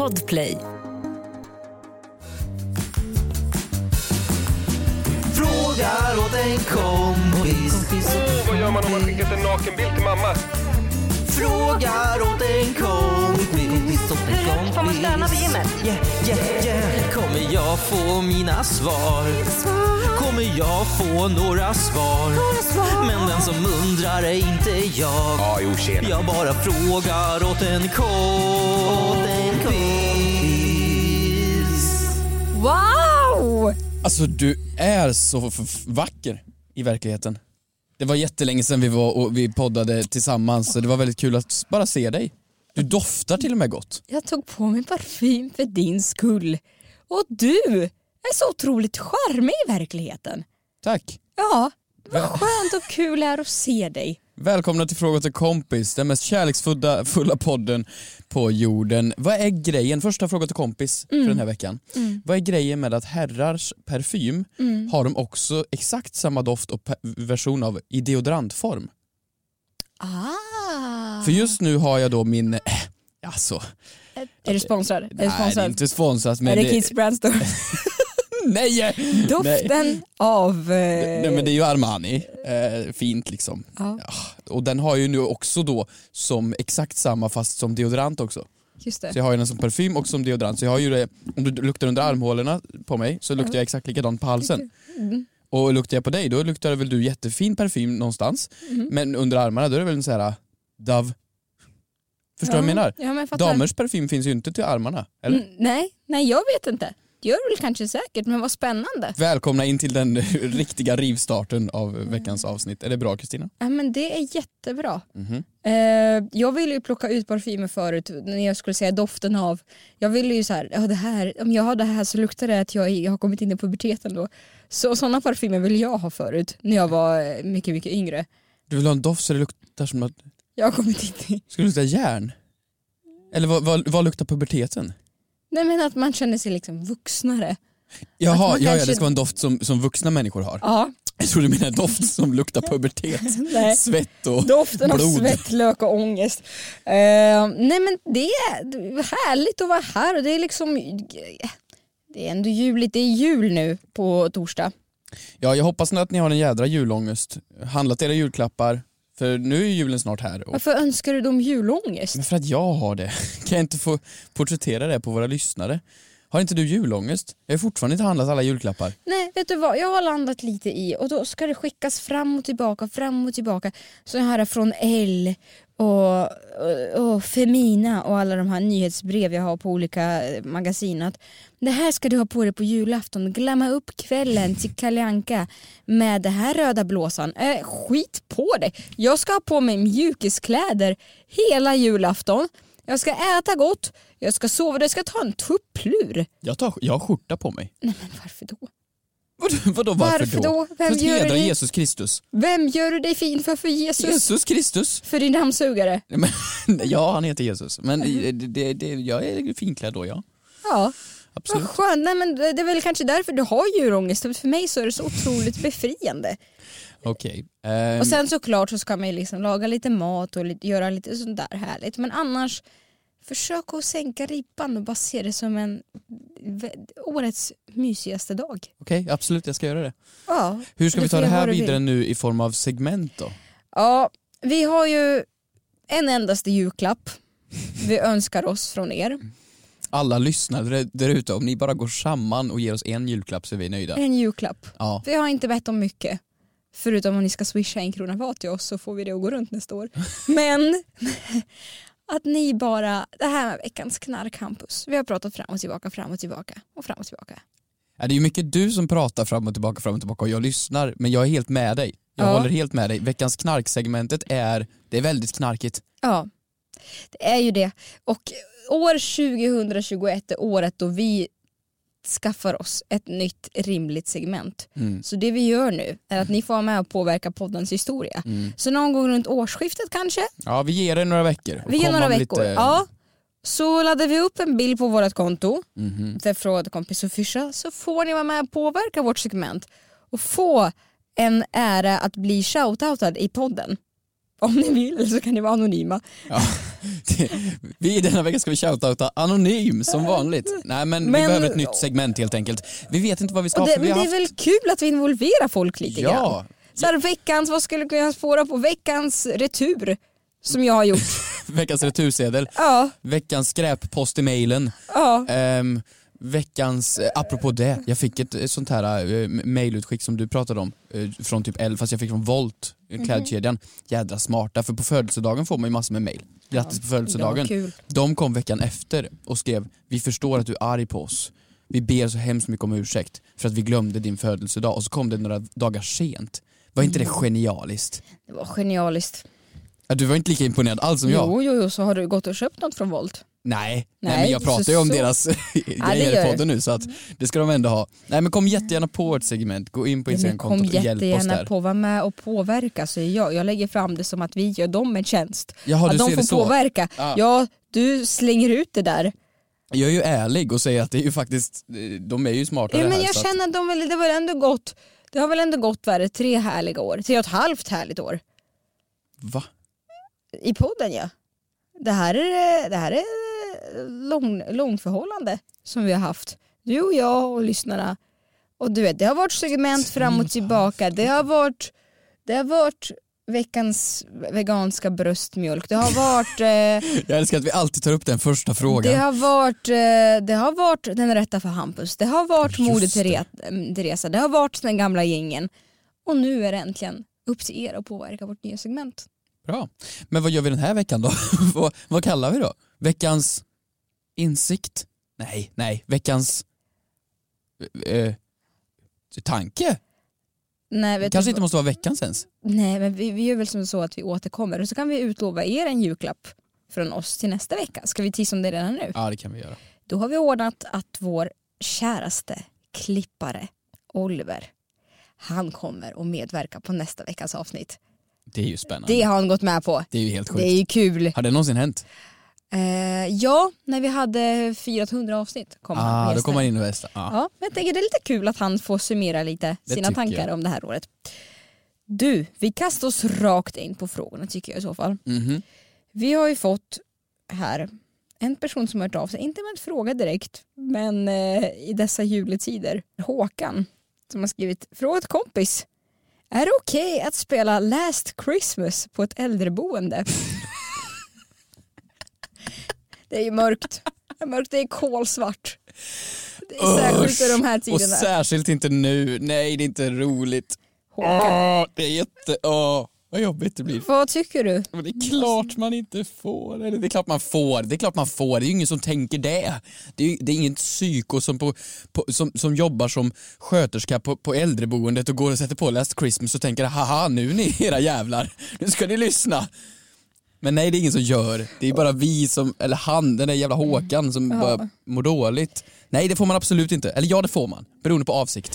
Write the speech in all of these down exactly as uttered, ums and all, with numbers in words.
Podplay. Frågar åt en kompis. Oh, vad gör man om man skickat en nakenbild till mamma? Frågar åt en kompis. Hur får man stöna vid gymmet? Yeah, yeah, yeah. Kommer jag få mina svar? Kommer jag få några svar? Men den som undrar är inte jag. Ja, jo, tjena. Jag bara frågar åt en kompis. Wow! Alltså du är så f- f- vacker i verkligheten. Det var jättelänge sedan vi var och vi poddade tillsammans, så det var väldigt kul att bara se dig. Du doftar till och med gott. Jag tog på mig parfym för din skull. Och du är så otroligt charmig i verkligheten. Tack. Ja, vad skönt och kul är att se dig. Välkomna till Fråga till kompis, den mest kärleksfulla fulla podden på jorden. Vad är grejen, första Fråga till kompis mm. för den här veckan. Mm. Vad är grejen med att herrars parfym mm. har de också exakt samma doft och pe- version av i deodorantform? Ah. För just nu har jag då min... Äh, alltså... Är du sponsrad? Är Nej, du sponsrad? det är inte sponsrat. Men är det, det... Kids Brand Store? Nej! Doften Nej. av... Eh... Nej, men det är ju Armani. Eh, fint liksom. Ja. Ja, och den har ju nu också då som exakt samma fast som deodorant också. Just det. Så jag har ju den som parfym och som deodorant. Så jag har ju det, om du luktar under armhålorna på mig så luktar jag exakt likadant på halsen. Mm. Och luktar jag på dig då luktar väl du jättefin parfym någonstans. Mm. Men under armarna då är det väl en sån här Dove. Förstår du ja. vad jag menar? Ja, men damers parfym finns ju inte till armarna, eller? Mm, nej, nej, jag vet inte. Det gör väl kanske säkert, men vad spännande. Välkomna in till den riktiga rivstarten av veckans avsnitt. Är det bra, Kristina? Ja, men det är jättebra. Mm-hmm. Eh, jag ville ju plocka ut parfymer förut när jag skulle säga doften av. Jag ville ju så här, ja, det här, om jag har det här så luktar det att jag, jag har kommit in i puberteten då. Så sådana parfymer ville jag ha förut när jag var mycket, mycket yngre. Du vill ha en doft så det luktar som att... Jag har kommit in i... Ska det lukta järn? Eller vad, vad, vad luktar puberteten? Nej, men att man känner sig liksom vuxnare. Jaha, ja, kanske... ja, det ska vara en doft som, som vuxna människor har. Ja. Jag tror du menar en doft som luktar pubertet. Nej. Svett och doften blod. av svett, lök och ångest. Uh, nej, men det är härligt att vara här. Och det är liksom... Det är ändå juligt. Det är jul nu på torsdag. Ja, jag hoppas att ni har en jädra julångest. Handlat era julklappar. För nu är julen snart här. Och... Varför önskar du dem julångest? Men för att jag har det. Kan jag inte få porträttera det på våra lyssnare? Har inte du julångest? Jag har fortfarande inte handlat alla julklappar. Nej, vet du vad? Jag har landat lite i och då ska det skickas fram och tillbaka, fram och tillbaka. Så här är från Elle och, och, och Femina och alla de här nyhetsbrev jag har på olika magasin. Att det här ska du ha på dig på julafton. Glamma upp kvällen till Kalle Anka med det här röda blåsan. Äh, skit på det. Jag ska ha på mig mjukiskläder hela julafton. Jag ska äta gott, jag ska sova, jag ska ta en tupplur. Jag, tar, jag har skjorta på mig. Nej, men varför då? Vadå, vadå varför, varför då? då? Vem för att gör hedra dig... Jesus Kristus. Vem gör du dig fin för för Jesus? Jesus Kristus? För din dammsugare? Men, ja, han heter Jesus. Men det, det, det, jag är finklädd då, ja. Ja. Absolut. Vad skönt. Nej, men det är väl kanske därför du har djurångest. För mig så är det så otroligt befriande. Okej. Okay. Um... Och sen såklart så ska man ju liksom laga lite mat och lite, göra lite sånt där härligt. Men annars, försök att sänka ribban och bara se det som en årets mysigaste dag. Okej, okay, absolut, jag ska göra det. Ja. Hur ska vi ta det här vidare vill. nu i form av segment då? Ja, vi har ju en endaste julklapp vi önskar oss från er. Alla lyssnare där ute, om ni bara går samman och ger oss en julklapp så är vi nöjda. En julklapp. Ja. Vi har inte bett om mycket. Förutom om ni ska swisha en krona var till oss så får vi det att gå runt nästa år. Men att ni bara, det här med veckans knarkcampus. Vi har pratat fram och tillbaka, fram och tillbaka och fram och tillbaka. Ja, det är ju mycket du som pratar fram och tillbaka, fram och tillbaka och jag lyssnar. Men jag är helt med dig. Jag ja. håller helt med dig. Veckans knarksegmentet är, det är väldigt knarkigt. Ja, det är ju det. Och år tjugohundratjugoett är året då vi skaffar oss ett nytt rimligt segment. Mm. Så det vi gör nu är att ni får vara med och påverka poddens historia. Mm. Så någon gång runt årsskiftet kanske. Ja, vi ger det några veckor. Vi ger några veckor, lite... ja. Så laddar vi upp en bild på vårt konto. Mm-hmm. Där frågade kompis official. Så får ni vara med och påverka vårt segment. Och få en ära att bli shoutoutad i podden. Om ni vill, så kan ni vara anonyma. Ja. vi denna vecka ska vi shoutouta Anonym som vanligt. Nej men, Men- vi behöver ett nytt segment helt enkelt. Vi vet inte vad vi ska Och ha det, för vi men har det är haft... väl kul att vi involverar folk lite grann. Ja, Så här, veckans, vad skulle kunna spåra på veckans retur som jag har gjort? veckans retursedel, Ja, veckans skräppost i mailen. ja. Ehm, veckans, eh, apropå det, jag fick ett, ett sånt här eh, mailutskick som du pratade om eh, från typ L, fast jag fick från Volt, mm-hmm. klädkedjan. Jädra smarta, för på födelsedagen får man ju massor med mail. Grattis på födelsedagen. Ja, kul. De kom veckan efter och skrev: vi förstår att du är arg på oss. Vi ber så hemskt mycket om ursäkt för att vi glömde din födelsedag. Och så kom det några dagar sent. Var inte det genialiskt? Det var genialiskt. Ja, du var inte lika imponerad alls som jag. Jo, jo, jo, så har du gått och köpt något från Volt? Nej, nej, Nej, men jag pratar ju om så- deras grejer gör i podden nu, så att det ska de ändå ha. Nej, men kom jättegärna på vårt segment. Gå in på Ja, men kom Instagram-kontot och hjälp oss jättegärna där. på, var med och påverka. Så jag, jag lägger fram det som att vi gör dem en tjänst. Jaha, att du de ser får det så. påverka. Ja. Ja, du slänger ut det där. Jag är ju ärlig och säger att det är ju faktiskt, de är ju smarta Ja, det men här. jag så att- känner att de väl, det var ändå gått. Det har väl ändå gått värre tre härliga år. Tre och ett halvt härligt år. Va? I podden, ja. Det här är, det här är lång, långt förhållande som vi har haft. Du och jag och lyssnarna. Och du vet, det har varit segment fram och tillbaka. Det har varit, det har varit veckans veganska bröstmjölk. Det har varit... Eh, Jag älskar att vi alltid tar upp den första frågan. Det har varit, eh, det har varit den rätta för Hampus. Det har varit Just Moder det. Tere- Teresa. Det har varit den gamla gängen. Och nu är det äntligen upp till er att påverka vårt nya segment. Bra. Men vad gör vi den här veckan då? vad, vad kallar vi då? Veckans insikt? Nej, nej. Veckans eh, tanke? Nej, vet Kanske du, inte måste vara veckans ens. nej men vi, vi gör väl som så att vi återkommer. Och så kan vi utlova er en julklapp från oss till nästa vecka. Ska vi tissa om det redan nu? Ja, det kan vi göra. Då har vi ordnat att vår käraste klippare Oliver, han kommer och medverka på nästa veckas avsnitt. Det är ju spännande. Det har han gått med på. Det är ju helt sjukt. Det är ju kul. Har det någonsin hänt? Eh, ja, när vi hade fyrahundra avsnitt kom han Ah, med då gäster. kommer man in och västa. Ah. Ja, men jag tänker det är lite kul att han får summera lite Det sina tycker tankar jag. om det här året. Du, vi kastar oss rakt in på frågorna tycker jag i så fall. Mhm. Vi har ju fått här en person som har hört av sig, inte med en fråga direkt, men eh, i dessa juletider. Håkan som har skrivit: fråga till kompis. Är det okej att spela Last Christmas på ett äldreboende? Det är ju mörkt. Det är mörkt, det är kolsvart. Det är särskilt i de här Och tiderna. särskilt inte nu. Nej, det är inte roligt. Håkan, Åh, det är jätte... Åh, vad jobbigt det blir. vad tycker du? Men det är klart man inte får. Eller det är klart man får. Det är klart man får. Det är ju ingen som tänker det. Det är, ju- det är ingen psyko som, på, på, som, som jobbar som sköterska på, på äldreboendet och går och sätter på Last Christmas och tänker: haha, nu ni era jävlar. Nu ska ni lyssna. Men nej, det är ingen som gör. Det är bara vi som, eller han, den där jävla Håkan som Ja. bara mår dåligt. Nej, det får man absolut inte. Eller ja, det får man. Beroende på avsikt.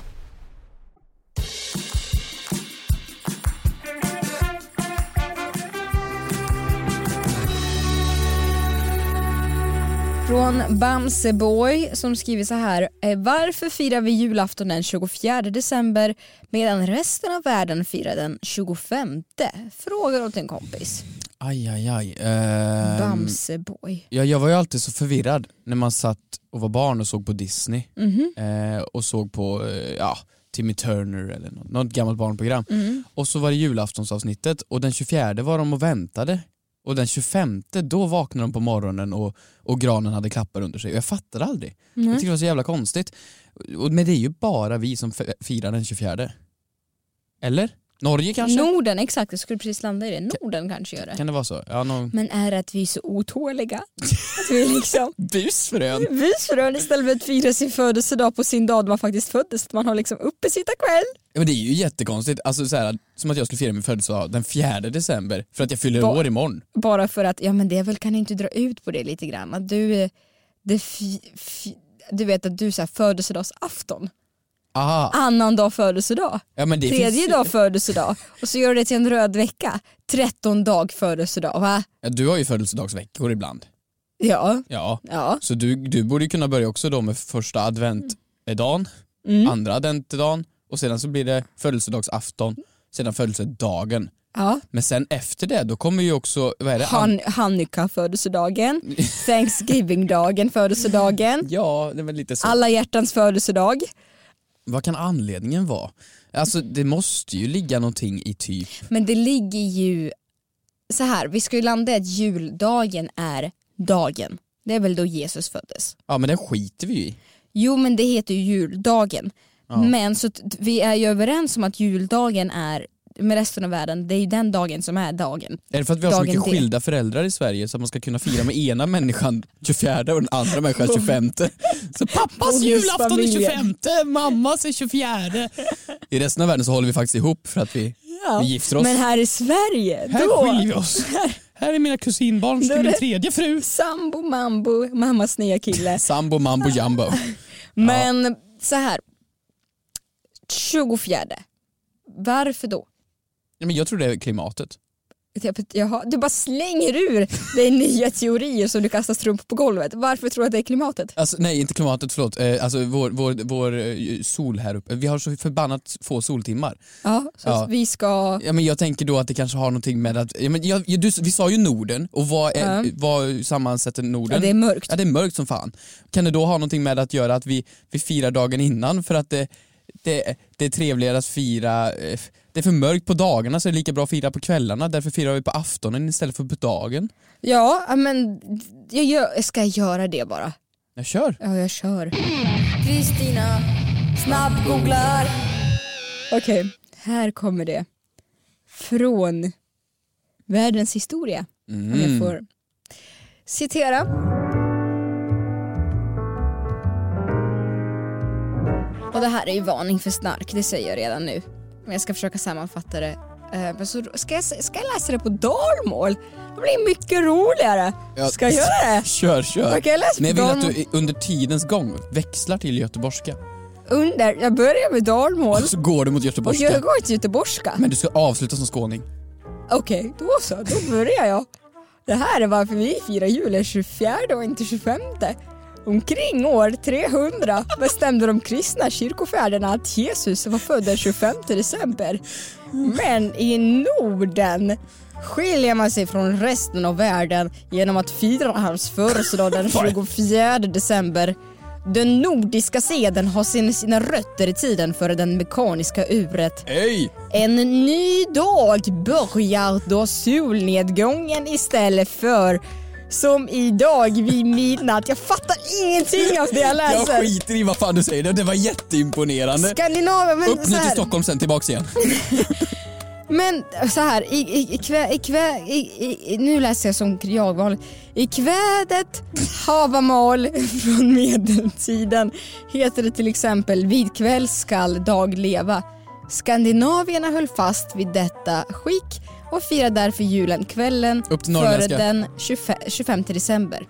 Från Bamseboy som skriver så här: eh, varför firar vi julafton den tjugofjärde december medan resten av världen firar den tjugofemte? Frågar åt en kompis. Aj, aj, aj. Ehm, Bamseboy. Ja, jag var ju alltid så förvirrad när man satt och var barn och såg på Disney. Mhm. Eh, och såg på eh, ja, Timmy Turner eller något, något gammalt barnprogram. Mm. Och så var det julaftonsavsnittet och den tjugofjärde var de och väntade. Och den tjugofemte då vaknade de på morgonen och, och granen hade klappar under sig. Och jag fattade aldrig. Jag Mm. tyckte det var så jävla konstigt. Och, men det är ju bara vi som f- firar den tjugofjärde. Eller? Norge kanske? Norden, exakt. Jag skulle precis landa i det. Norden kanske gör det. Kan det vara så? Ja, någon... Men är det att vi är så otåliga? Att vi liksom Busfrön! busfrön istället för att fira sin födelsedag på sin dag då man faktiskt föddes. Att man har liksom uppesittarkväll. Ja, men det är ju jättekonstigt. Alltså, så här, som att jag skulle fira min födelsedag den fjärde december för att jag fyller Ba- år imorgon. Bara för att, ja men det är väl, kan inte dra ut på det lite grann. Att du, eh, det fi, fi, du vet att du så här födelsedagsafton. Aha. Annan dag födelsedag. Ja, men det Tredje finns... dag födelsedag. Och så gör du det till en röd vecka. Tretton dag födelsedag, va? Ja, du har ju födelsedagsveckor ibland. Ja. Ja. Ja. Så du, du borde ju kunna börja också då med första adventdagen, Mm. andra adventdagen och sedan så blir det födelsedagsafton, sedan födelsedagen. Ja. Men sen efter det, då kommer ju också, vad är det? Han, Hanukkah födelsedagen, Thanksgiving-dagen födelsedagen, Ja, det var lite så. alla hjärtans födelsedag. Vad kan anledningen vara? Alltså det måste ju ligga någonting i typ. Men det ligger ju så här, vi ska ju landa i att juldagen är dagen. Det är väl då Jesus föddes. Ja, men det skiter vi ju i. Jo, men det heter ju juldagen. Ja. Men så t- vi är ju överens om att juldagen är, med resten av världen, det är ju den dagen som är dagen. Är det för att vi har så Dagen mycket D. skilda föräldrar i Sverige så att man ska kunna fira med ena människan tjugofjärde och den andra människan tjugofemte? Så pappas julafton är tjugofemte, mammas är tjugofjärde. I resten av världen så håller vi faktiskt ihop för att vi, Ja. vi gifter oss. Men här i Sverige, Här då skiljer vi oss. Här är mina kusinbarn till min tredje fru. sambo, mambo, mammas nya kille. Sambo, mambo, jumbo. Men så här, tjugofjärde. Varför då? Ja, men jag tror det är klimatet. Jaha, du bara slänger ur det är nya teorier som du kastar strumpor på golvet. Varför tror du att det är klimatet? Alltså, nej, inte klimatet, förlåt. Eh, alltså vår, vår, vår eh, sol här uppe. Vi har så förbannat få soltimmar. Ja, så Ja. att vi ska... Ja, men jag tänker då att det kanske har någonting med att... Ja, men jag, jag, du, vi sa ju Norden, och vad, är, Ja. vad sammansätter Norden? Ja, det är mörkt. Ja, det är mörkt som fan. Kan det då ha någonting med att göra att vi, vi firar dagen innan för att det, det, det är trevligare att fira... eh, Det är för mörkt på dagarna så är det lika bra att fira på kvällarna. Därför firar vi på aftonen istället för på dagen. Ja, men jag, gör, jag ska göra det bara. Jag kör. Ja, jag kör. Kristina, snabb-googlar. Okej, här kommer det. Från världens historia. Om jag får citera. Och det här är ju varning för snark, det säger jag redan nu. Men jag ska försöka sammanfatta det. Uh, men så ska, jag, ska jag läsa det på dalmål? Det blir mycket roligare. Ja. Ska jag göra det? Kör, kör. Okej, jag läser Men jag på vill att dalmål. du under tidens gång växlar till göteborgska. Under, jag börjar med dalmål. Och så går du mot Och göteborgska. jag går till göteborgska. Men du ska avsluta som skåning. Okej, då så. Då börjar jag. Det här är varför vi firar jul den tjugofjärde och inte tjugofemte. Omkring år trehundra bestämde de kristna kyrkofäderna att Jesus var född den tjugofemte december. Men i Norden skiljer man sig från resten av världen genom att fira hans födelsedag den tjugofjärde december. Den nordiska seden har sina, sina rötter i tiden före den mekaniska uret. Hej! En ny dag börjar då solnedgången istället för som idag vid midnatt. Jag fattar ingenting av det jag läser. Jag skiter i vad fan du säger, det var jätteimponerande. Skandinavien, men Upp nu så här, till Stockholm, sen tillbaks igen. men så här i, i, i, kvä, i, kvä, i, i, nu läser jag som jag vanligt. I kvädet havamal från medeltiden heter det till exempel vid kväll skall dag leva. Skandinavierna höll fast vid detta skick och firade därför julen kvällen Upp till före norrländska. den tjugofemte december.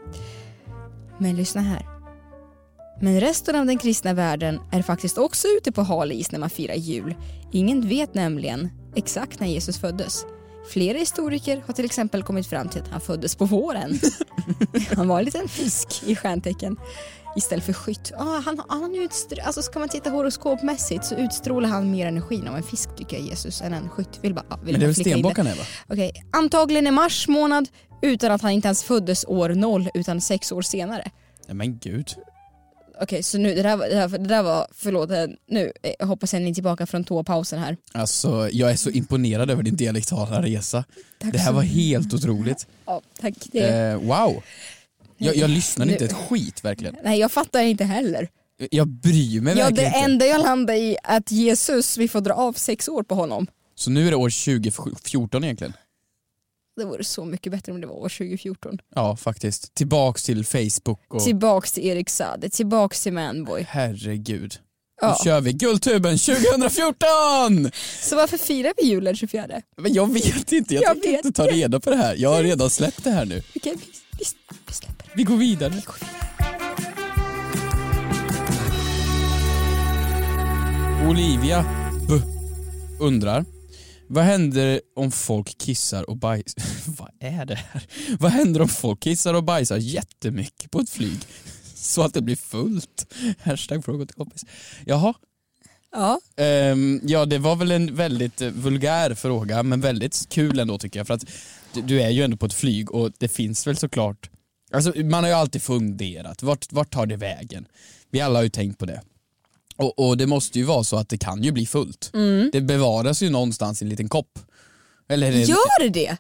Men lyssna här. Men resten av den kristna världen är faktiskt också ute på hal is när man firar jul. Ingen vet nämligen exakt när Jesus föddes. Flera historiker har till exempel kommit fram till att han föddes på våren. Han var en liten fisk i stjärntecken istället för skytt. Ah, han, han utstr- alltså ska man titta horoskopmässigt så utstrålar han mer energin av en fisk tycker jag Jesus än en skytt. Vill bara, ah, vill Men det är bara väl flika in stenbockarna, va? Okej, antagligen i mars månad utan att han inte ens föddes år noll utan sex år senare. Ja, men gud. Okej, så nu, det där, var- det där, det där var, förlåt, eh, nu eh, hoppas jag ni är tillbaka från tåpausen här. Alltså, jag är så imponerad över din dialektala resa. Tack Det här så var mycket. helt otroligt. Ja, tack. Det, Eh, wow. Jag, jag lyssnar Nu- inte ett skit verkligen. Nej, jag fattar inte heller. Jag bryr mig Ja, verkligen det inte. enda jag landar i är att Jesus, vi får dra av sex år på honom. Så nu är det år tjugo fjorton egentligen. Det vore så mycket bättre om det var år tjugo fjorton. Ja, faktiskt. Tillbaks till Facebook och... Tillbaks till Erik Saade, tillbaks till Manboy. Herregud. Ja. Nu kör vi Guldtuben tjugo fjorton! Så varför firar vi julen tjugofjärde? Men jag vet inte, jag, Jag tänker vet inte ta reda på det här. Jag har redan släppt det här nu. Okej, vi, vi, vi släpper det. Vi går vidare. Vi går vidare. Olivia B. undrar: vad händer om folk kissar och bajsar? Vad är det här? Vad händer om folk kissar och bajsar jättemycket på ett flyg så att det blir fullt? Hashtag fråga till kompis. Jaha, Ja. Um, ja, det var väl en väldigt uh, vulgär fråga, men väldigt kul ändå tycker jag. För att du, du är ju ändå på ett flyg och det finns väl såklart... Alltså, man har ju alltid funderat, vart, vart tar det vägen? Vi alla har ju tänkt på det. Och, och det måste ju vara så att det kan ju bli fullt. Mm. Det bevaras ju någonstans i en liten kopp. Eller en... Gör det det?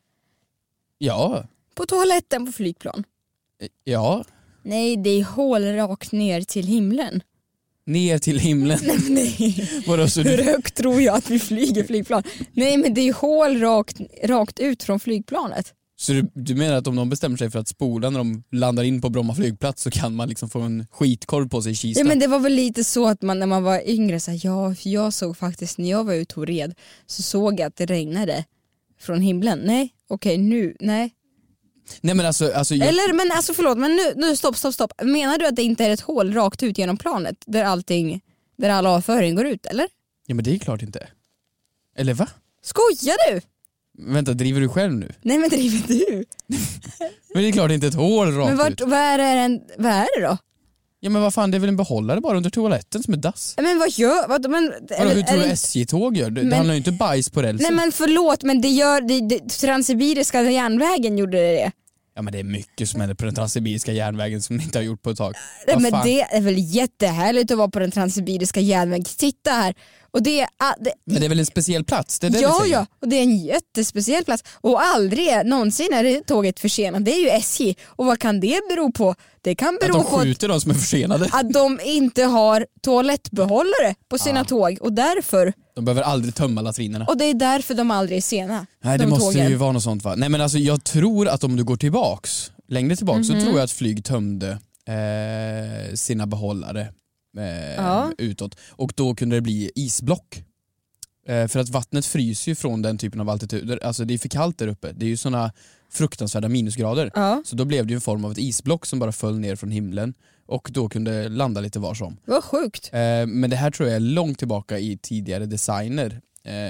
Ja. På toaletten på flygplan? Ja. Nej, det är hål rakt ner till himlen. Ner till himlen. Nej. Vadå, så Hur du... högt tror jag att vi flyger flygplan? Nej, men det är hål rakt, rakt ut från flygplanet. Så du, du menar att om de bestämmer sig för att spola när de landar in på Bromma flygplats så kan man liksom få en skitkorv på sig i Kista? Ja, men det var väl lite så att man när man var yngre så här, ja, för jag såg faktiskt när jag var ute och red så såg jag att det regnade från himlen. Nej, okej, okay, nu, nej. Nej men alltså, alltså jag... Eller men alltså förlåt, men nu, nu stopp, stopp, stopp. Menar du att det inte är ett hål rakt ut genom planet där allting, där all avföring går ut, eller? Ja men det är klart inte. Eller va? Skojar du? Vänta, driver du själv nu? Nej men driver du? Men det är klart inte ett hål rakt men vart, ut. vad är det, en, vad är det då? Ja men vad fan, det är väl en behållare bara under toaletten som är dass. Men vad gör, vad, men, Vadå, hur tror du det, S J-tåg gör? Det, men, det handlar ju inte bajs på rälsen. nej men förlåt, men det gör, det, det, Transsibiriska järnvägen gjorde det. Ja men det är mycket som händer på den transsibiriska järnvägen som ni inte har gjort på ett tag. Nej, Vad men fan? det är väl jättehärligt att vara på den transsibiriska järnvägen. Titta här. Och det, är, det, Men det är väl en speciell plats? Det är det ja, vi säger. ja, och det är en jättespeciell plats. Och aldrig någonsin är det tåget försenat. Det är ju S J. Och vad kan det bero på? Det kan bero Att de på skjuter de som är försenade. att de inte har toalettbehållare på sina Ah. tåg. Och därför, De behöver aldrig tömma latrinerna. och det är därför de aldrig är sena. Nej, de det måste tågen. ju vara något sånt va? Nej men alltså jag tror att om du går tillbaks, längre tillbaks, Mhm. så tror jag att flyg tömde eh, sina behållare eh, Ja. utåt. Och då kunde det bli isblock. Eh, för att vattnet fryser ju från den typen av altituder. Alltså det är för kallt där uppe. Det är ju såna fruktansvärda minusgrader. Ja, Så då blev det ju en form av ett isblock som bara föll ner från himlen. Och då kunde landa lite var som. vad sjukt. Eh, men det här tror jag är långt tillbaka i tidigare designer.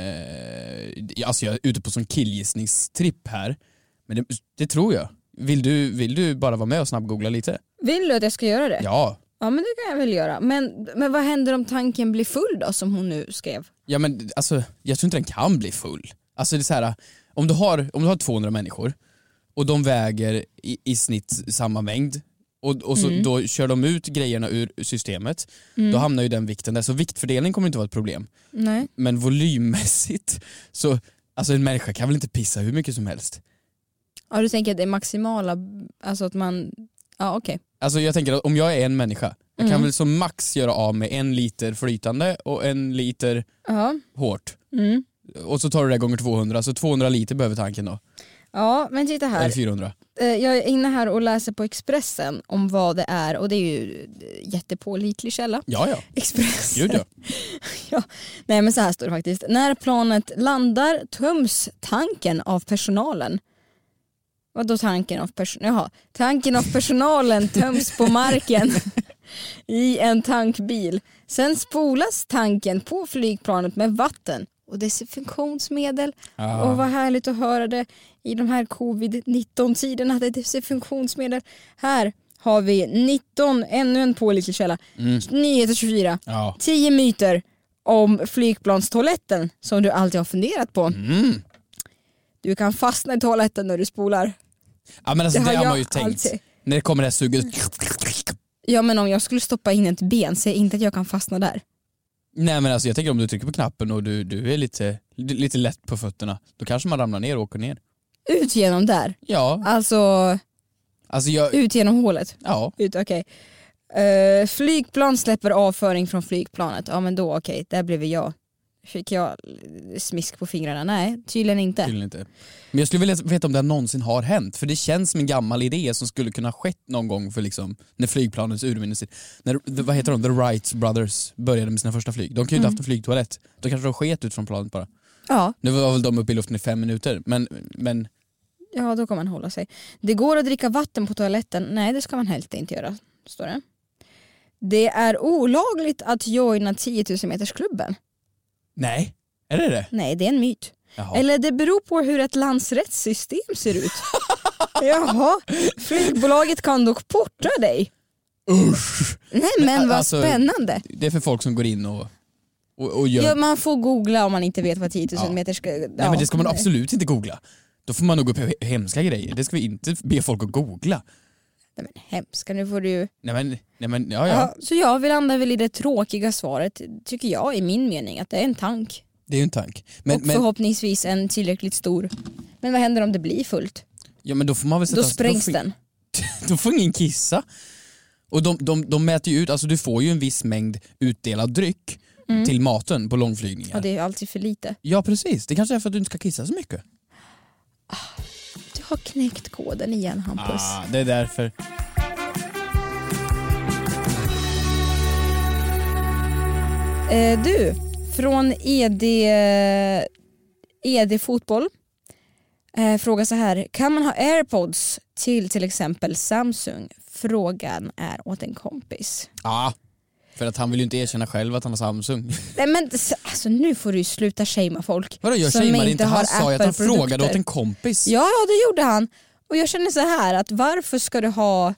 Eh, alltså jag är ute på sån killgissningstripp här. Men det, det tror jag. Vill du, vill du bara vara med och snabbgoogla lite? Vill du att jag ska göra det? Ja. Ja, men det kan jag väl göra. Men, men vad händer om tanken blir full då, som hon nu skrev? Ja men alltså, jag tror inte den kan bli full. Alltså det är så här, om du har, om du har tvåhundra människor och de väger i, i snitt samma mängd och, och så, Mm. då kör de ut grejerna ur systemet, Mm. då hamnar ju den vikten där. Så viktfördelning kommer inte vara ett problem. Nej. Men volymmässigt så, alltså en människa kan väl inte pissa hur mycket som helst. Ja, du tänker att det är maximala, alltså att man, ja okej. Alltså jag tänker att om jag är en människa, jag kan Mm. väl som max göra av med en liter flytande och en liter Ja. hårt. Mm. Och så tar du det gånger tvåhundra, så tvåhundra liter behöver tanken då. Ja, men titta Eller här. fyrahundra. Eh, Jag är inne här och läser på Expressen om vad det är, och det är ju jättepålitlig källa. Ja ja, Expressen. gud ja. Ja. Nej, men så här står det faktiskt. När planet landar töms tanken av personalen. Vadå tanken av personalen? Jaha, tanken av personalen töms på marken i en tankbil. Sen spolas tanken på flygplanet med vatten och desinfektionsmedel. Ah. Och vad härligt att höra det i de här covid nitton tiderna, att det är desinfektionsmedel. Här har vi nitton, ännu en pålitlig källa. Mm. Nyheter tjugofyra. Ja. tio myter om flygplanstoaletten som du alltid har funderat på. Mm. Du kan fastna i toaletten när du spolar. Ja men alltså Det det, har har jag man ju tänkt. alltid. När det kommer det här suget. Ja, men om jag skulle stoppa in ett ben, så är inte att jag kan fastna där. Nej men alltså jag tänker om du trycker på knappen och du, du är lite, lite lätt på fötterna, då kanske man ramlar ner och åker ner. Ut genom där. Ja, Alltså alltså jag, ut genom hålet. ja. Ut, okej. Eh, flygplan släpper avföring från flygplanet. Ja, men då okej, där blev jag. Fick jag smisk på fingrarna? Nej, tydligen inte. Tydligen inte. Men jag skulle vilja veta om det någonsin har hänt, för det känns som en gammal idé som skulle kunna skett någon gång för liksom när flygplanens urminnes tid. När, vad heter de? The Wright Brothers började med sina första flyg. De kan ju inte Mm. haft en flygtoalett. Då kanske de sket ut från planet bara. Ja. Nu var väl de uppe i luften i fem minuter, men, men Ja, då kan man hålla sig. Det går att dricka vatten på toaletten. Nej, det ska man helt inte göra, står det. Det är olagligt att joina tio tusen metersklubben. nej, är det det? Nej, det är en myt. Jaha. Eller det beror på hur ett lands rättssystem ser ut. Jaha, flygbolaget kan dock porta dig. Usch. Nej, men vad Alltså, spännande. Det är för folk som går in och Och, och gör... Ja, man får googla om man inte vet vad tio tusen ja. meter ska... Ja. Nej men det ska man absolut inte googla. Då får man nog upp hemska grejer. Det ska vi inte be folk att googla. Nej men hemska, nu får du ju... Nej men, nej men ja, ja. ja. Så jag vill landa väl i det tråkiga svaret, tycker jag i min mening, att det är en tank. Det är ju en tank. Men, och förhoppningsvis en tillräckligt stor. Men vad händer om det blir fullt? Ja men då får man väl sätta... Då sprängs då får, den. Då får ingen kissa. Och de, de, de mäter ju ut, alltså du får ju en viss mängd utdelad dryck mm. till maten på långflygningar. Ja, det är ju alltid för lite. Ja precis, det kanske är för att du inte ska kissa så mycket. Ah, du har knäckt koden igen, Hampus. Ah, det är därför. Eh, du, från E D, E D Fotboll eh, frågar så här: kan man ha AirPods till till exempel Samsung? Frågan är åt en kompis. Ja, ah, för att han vill ju inte erkänna själv att han har Samsung. Nej men alltså, nu får du ju sluta shamea folk. Vadå, jag shamear inte, han sa att han frågade åt en kompis. Ja, ja, det gjorde han. Och jag känner så här att varför ska du ha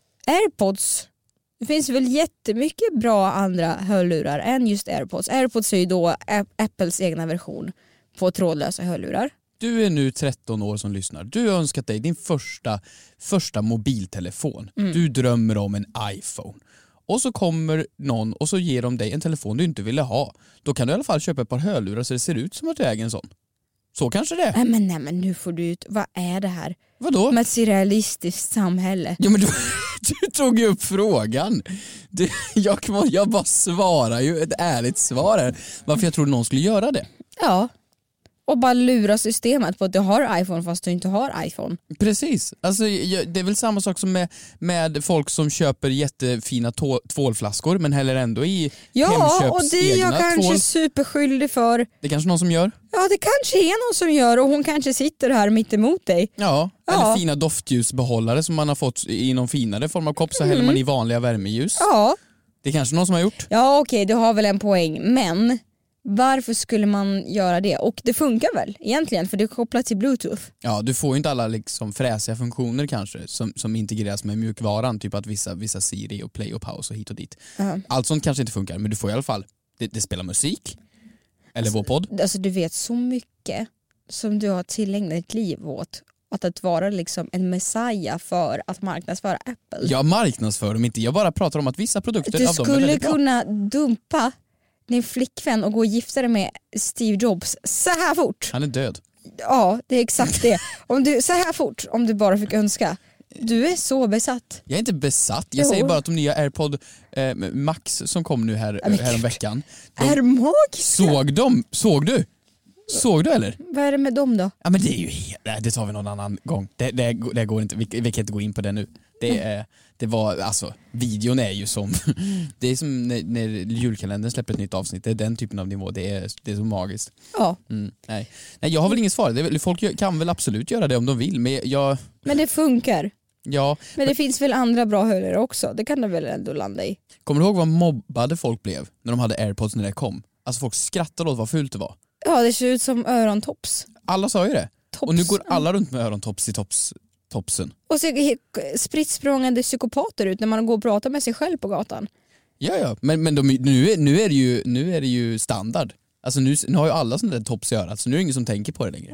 AirPods? Det finns väl jättemycket bra andra hörlurar än just AirPods. AirPods är ju då Apples egna version på trådlösa hörlurar. Du är nu tretton år som lyssnar. Du har önskat dig din första, första mobiltelefon. Mm. Du drömmer om en iPhone. Och så kommer någon och så ger de dig en telefon du inte ville ha. Då kan du i alla fall köpa ett par hörlurar så det ser ut som att du äger en sån. Så kanske det är. Nej men, nej, men nu får du ut, vad är det här? Vadå? Med ett surrealistiskt samhälle. Ja men du, du tog ju upp frågan. Du, jag, jag bara svarar ju ett ärligt svar här. Varför jag trodde någon skulle göra det. Ja. Och bara lura systemet på att du har iPhone fast du inte har iPhone. Precis. Alltså, det är väl samma sak som med, med folk som köper jättefina tå, tvålflaskor men häller ändå i ja, Hemköps egna tvål. Ja, och det är jag kanske tvål. superskyldig för. Det är kanske någon som gör? Ja, det kanske är någon som gör och hon kanske sitter här mitt emot dig. Ja, ja. Eller fina doftljusbehållare som man har fått i någon finare form av kopp så mm. häller man i vanliga värmeljus. Ja. Det är kanske någon som har gjort. Ja, okej, du har väl en poäng. Men varför skulle man göra det? Och det funkar väl egentligen för det är kopplat till Bluetooth. Ja, du får ju inte alla liksom fräsiga funktioner kanske som, som integreras med mjukvaran. Typ att vissa, vissa Siri och Play och Pause och hit och dit. Uh-huh. Allt sånt kanske inte funkar men du får i alla fall, det, det spelar musik. Eller alltså, vår podd. Alltså du vet så mycket som du har tillägnat ditt liv åt. Att att vara liksom en messiah för att marknadsföra Apple. Jag marknadsför dem inte, jag bara pratar om att vissa produkter du av dem är väldigt bra. Du skulle kunna dumpa din flickvän och gå och gifta dig med Steve Jobs så här fort. Han är död. Ja, det är exakt det. Om du, så här fort, om du bara fick önska. Du är så besatt. Jag är inte besatt, jag jo. säger bara att de nya AirPod eh, Max som kom nu här, här om veckan. Är magiska. Såg de? Såg du? Såg du eller? Vad är det med dem då? Ja men det är ju helt, det tar vi någon annan gång. Det, det, det går inte, vi, vi kan inte gå in på det nu. Det, är, det var, alltså, videon är ju som, det är som när, när julkalendern släpper ett nytt avsnitt, det är den typen av nivå, det är, det är så magiskt. Ja. Mm, nej. nej, jag har väl inget svar, det är, folk kan väl absolut göra det om de vill, men jag... Men det funkar. Ja. Men det men... finns väl andra bra hörlurar också, det kan det väl ändå landa i. Kommer du ihåg vad mobbade folk blev när de hade AirPods när det kom? Alltså folk skrattade åt vad fult det var. Ja, det ser ut som örontops. Alla sa ju det. Tops. Och nu går alla runt med örontops i tops, topsen. Och så spritt språngande psykopater ut när man går och pratar med sig själv på gatan. Ja, ja. Men, men de, nu, är, nu, är det ju, nu är det ju standard. Alltså nu, nu har ju alla sådana där tops i örat, så nu är det ingen som tänker på det längre.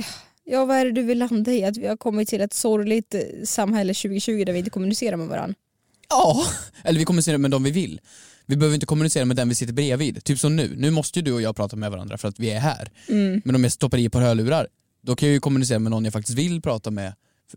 Ja, vad är det du vill landa i? Att vi har kommit till ett sorgligt samhälle tjugo tjugo där vi inte kommunicerar med varandra? Ja, eller vi kommunicerar med dem vi vill. Vi behöver inte kommunicera med den vi sitter bredvid. Typ som nu. Nu måste ju du och jag prata med varandra för att vi är här. Mm. Men om jag stoppar i på hörlurar, då kan jag ju kommunicera med någon jag faktiskt vill prata med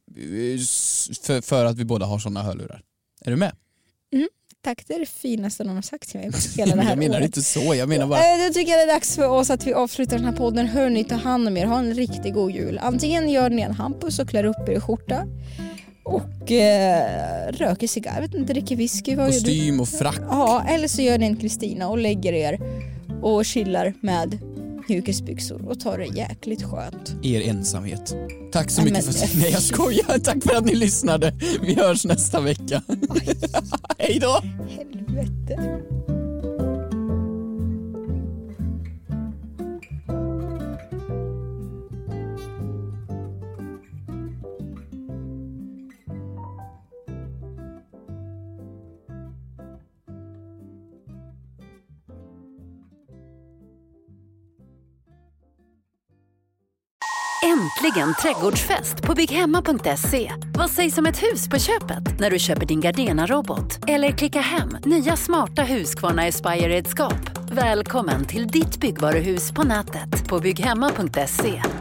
för, för att vi båda har sådana hörlurar. Är du med? Mm. Tack, det är det finaste någon har sagt till mig hela det här Jag menar året. inte så, jag menar bara... Jag tycker det är dags för oss att vi avslutar den här podden. Hörni, ta hand om er, ha en riktigt god jul. Antingen gör ni en Hampus och klär upp er i skjorta och eh, röker cigarr, vet inte, dricker whisky. Kostym och frack. Ja, eller så gör ni en Kristina och lägger er och chillar med mjukisbyxor och tar det jäkligt skönt. Er ensamhet. Tack så Nej, mycket men... för... Nej, jag skojar. Tack för att ni lyssnade. Vi hörs nästa vecka. Hej då! Helvete. Äntligen trädgårdsfest på bygghemma punkt se. Vad sägs om ett hus på köpet när du köper din Gardena-robot? Eller klicka hem nya smarta Husqvarna Aspire-redskap. Välkommen till ditt byggvaruhus på nätet på bygghemma punkt se.